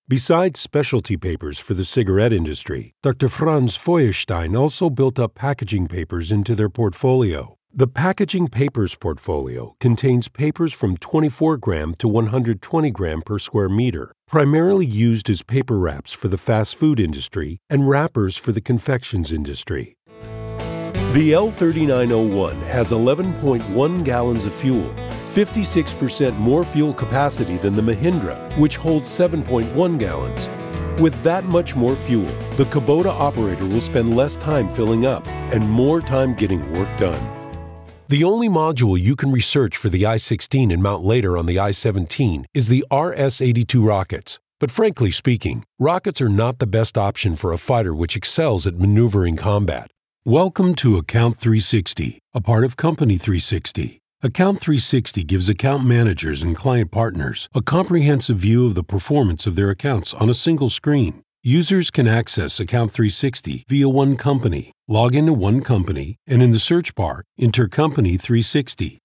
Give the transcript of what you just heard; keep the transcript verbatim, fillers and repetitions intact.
Besides specialty papers for the cigarette industry, Doctor Franz Feuerstein also built up packaging papers into their portfolio. The packaging papers portfolio contains papers from twenty-four gram to one hundred twenty gram per square meter, primarily used as paper wraps for the fast food industry and wrappers for the confections industry. The L thirty-nine oh one has eleven point one gallons of fuel, fifty-six percent more fuel capacity than the Mahindra, which holds seven point one gallons. With that much more fuel, the Kubota operator will spend less time filling up and more time getting work done. The only module you can research for the I sixteen and mount later on the I seventeen is the R S eighty-two rockets. But frankly speaking, rockets are not the best option for a fighter which excels at maneuvering combat. Welcome to Account three sixty, a part of Company three sixty. Account three sixty gives account managers and client partners a comprehensive view of the performance of their accounts on a single screen. Users can access Account three sixty via One Company, log into One Company, and in the search bar, enter Company three sixty.